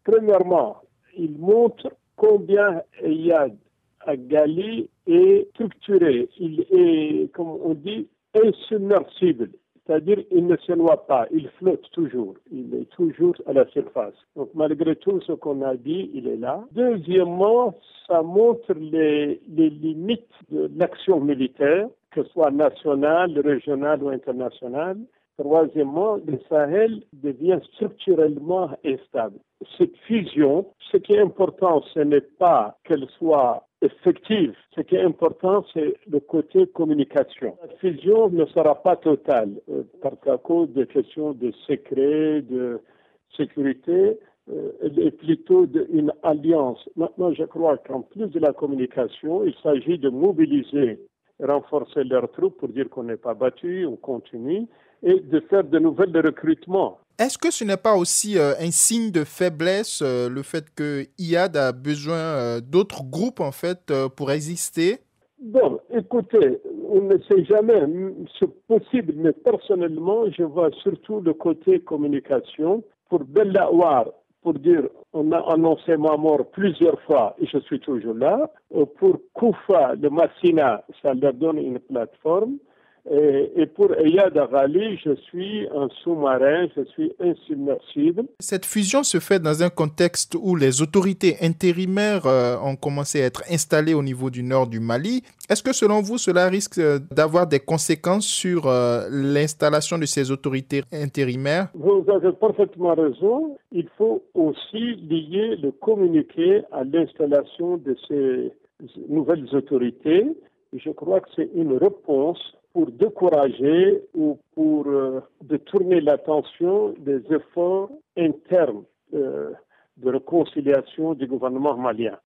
Premièrement, il montre combien Iyad Agali est structuré. Il est, comme on dit, insubmersible. C'est-à-dire qu'il ne se noie pas, il flotte toujours, il est toujours à la surface. Donc malgré tout ce qu'on a dit, il est là. Deuxièmement, ça montre les limites de l'action militaire, que ce soit nationale, régionale ou internationale. Troisièmement, le Sahel devient structurellement instable. Cette fusion, ce qui est important, ce n'est pas qu'elle soit effective. Ce qui est important, c'est le côté communication. La fusion ne sera pas totale à cause des questions de secret, de sécurité. Elle est plutôt une alliance. Maintenant, je crois qu'en plus de la communication, il s'agit de mobiliser, renforcer leurs troupes pour dire qu'on n'est pas battu, on continue, et de faire de nouvelles recrutements. Est-ce que ce n'est pas aussi un signe de faiblesse, le fait que Iyad a besoin d'autres groupes en fait pour exister? Bon, écoutez, on ne sait jamais, c'est possible, mais personnellement, je vois surtout le côté communication. Pour Bella Ouar, pour dire, on a annoncé ma mort plusieurs fois et je suis toujours là. Pour Koufa, le Massina, ça leur donne une plateforme. Et pour Iyad Agali, je suis un sous-marin, je suis insubmersible. Cette fusion se fait dans un contexte où les autorités intérimaires ont commencé à être installées au niveau du nord du Mali. Est-ce que selon vous, cela risque d'avoir des conséquences sur l'installation de ces autorités intérimaires? Vous avez parfaitement raison. Il faut aussi lier le communiqué à l'installation de ces nouvelles autorités. Je crois que c'est une réponse pour décourager ou pour détourner l'attention des efforts internes de réconciliation du gouvernement malien.